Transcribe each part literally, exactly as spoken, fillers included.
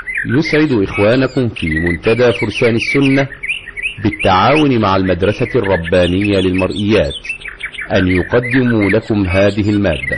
يسعد إخوانكم في منتدى فرسان السنة بالتعاون مع المدرسة الربانية للمرئيات أن يقدموا لكم هذه المادة.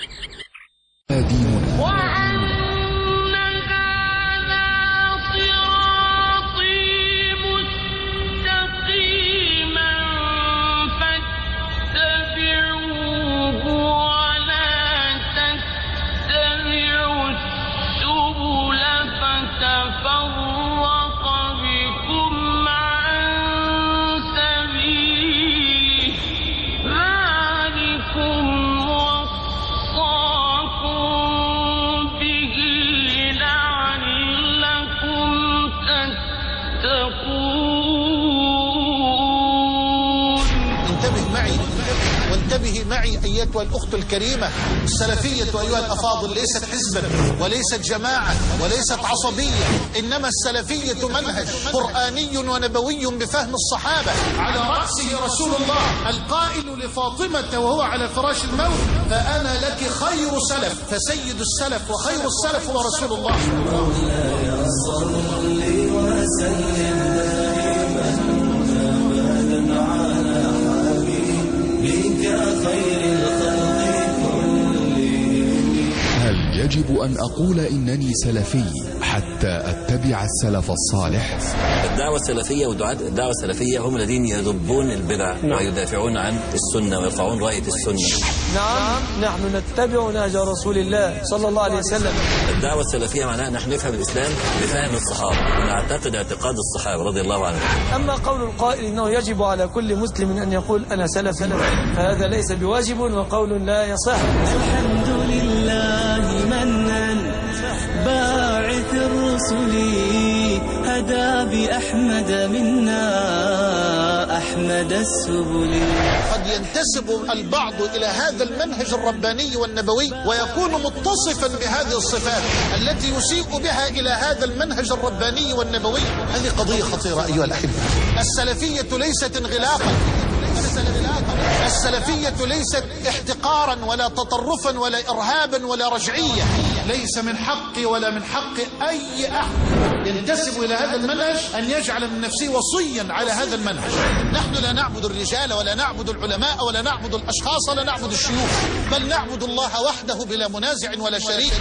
انتبهي معي أيتها الأخت الكريمة. السلفية أيها الأفاضل ليست حزبا وليست جماعة وليست عصبية، إنما السلفية منهج قرآني ونبوي بفهم الصحابة، على رأسه رسول الله القائل لفاطمة وهو على فراش الموت: فأنا لك خير سلف. فسيد السلف وخير السلف هو رسول الله. هل يجب أن أقول إنني سلفي حتى أتبع السلف الصالح؟ الدعوة السلفية ودعاة الدعوة السلفية هم الذين يذبون البدع ويدافعون عن السنة ويرفعون راية السنة. نعم، نحن نتبع نهج رسول الله صلى الله عليه وسلم. الدعوة السلفية معناها نحن نفهم الإسلام بفهم الصحابة ونعتقد اعتقاد الصحابة رضي الله عنهم. أما قول القائل إنه يجب على كل مسلم أن يقول أنا سلفي فهذا ليس بواجب وقول لا يصح. الحمد لله منن باعث الرسل هدى بأحمد منا أحمد السبل. قد ينتسب البعض إلى هذا المنهج الرباني والنبوي ويكون متصفا بهذه الصفات التي يسيء بها إلى هذا المنهج الرباني والنبوي. هذه قضية خطيرة أيها الأحبة. السلفية ليست انغلاقا، السلفية ليست احتقارا ولا تطرفا ولا إرهابا ولا رجعية. ليس من حقي ولا من حق أي أحد ينتسب إلى هذا المنهج أن يجعل من نفسه وصيا على هذا المنهج. نحن لا نعبد الرجال ولا نعبد العلماء ولا نعبد الأشخاص ولا نعبد الشيوخ، بل نعبد الله وحده بلا منازع ولا شريك.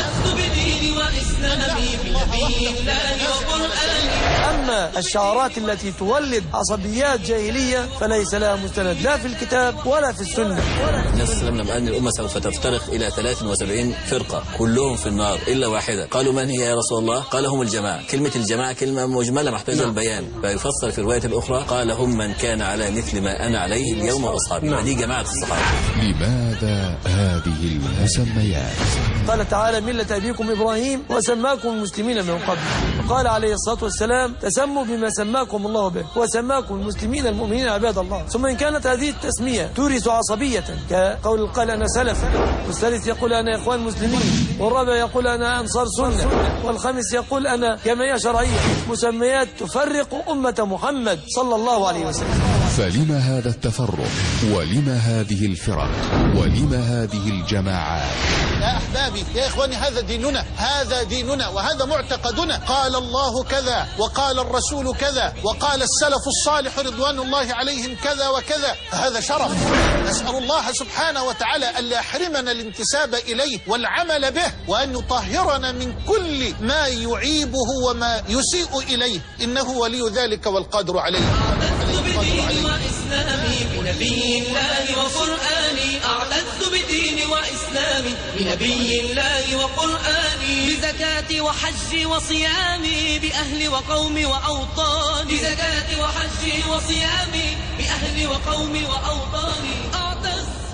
أما الشعارات التي تولد عصبيات جاهلية فليس لها مستند لا في الكتاب ولا في السنة. النبي صلى الله عليه وسلم أن الأمة سوف تفترق إلى ثلاث وسبعين فرقة كلهم في النار إلا واحدة. قالوا من هي يا رسول الله؟ قال هم الجماعة. كلمة الجماعة كلمة مجملة محتاجة البيان، فيفسر في الرواية الأخرى قال هم من كان على مثل ما أنا عليه اليوم وأصحابي. هذه جماعة الصحابة. لماذا هذه المسميات؟ قال تعالى ملة أبيكم إبراهيم وسماكم المسلمين من قبل، وقال عليه الصلاة والسلام تسموا بما سماكم الله به وسماكم المسلمين المؤمنين عباد الله. ثم إن كانت هذه التسمية تورث عصبية كقول قال أنا سلف، والثالث يقول أنا إخوان مسلمين، والرابع يقول أنا أنصار سنة، والخامس يقول أنا جمعية شرعية، مسميات تفرق أمة محمد صلى الله عليه وسلم. فلما هذا التفرق؟ ولما هذه الفرق؟ ولما هذه الجماعات؟ يا أحبابي يا إخواني، هذا ديننا، هذا ديننا وهذا معتقدنا. قال الله كذا وقال الرسول كذا وقال السلف الصالح رضوان الله عليهم كذا وكذا. هذا شرف، نسأل الله سبحانه وتعالى ألا يحرمنا الانتساب إليه والعمل به، وأن يطهرنا من كل ما يعيبه وما يسيء إليه، إنه ولي ذلك والقادر عليه. وإسلامي بنبي الله وقرآني، أعتز بديني وإسلامي بنبي الله وقرآني، بزكاتي وحجي وصيامي بأهلي وقومي وأوطاني، بزكاتي وحجي وصيامي بأهلي وقومي وأوطاني، أعتز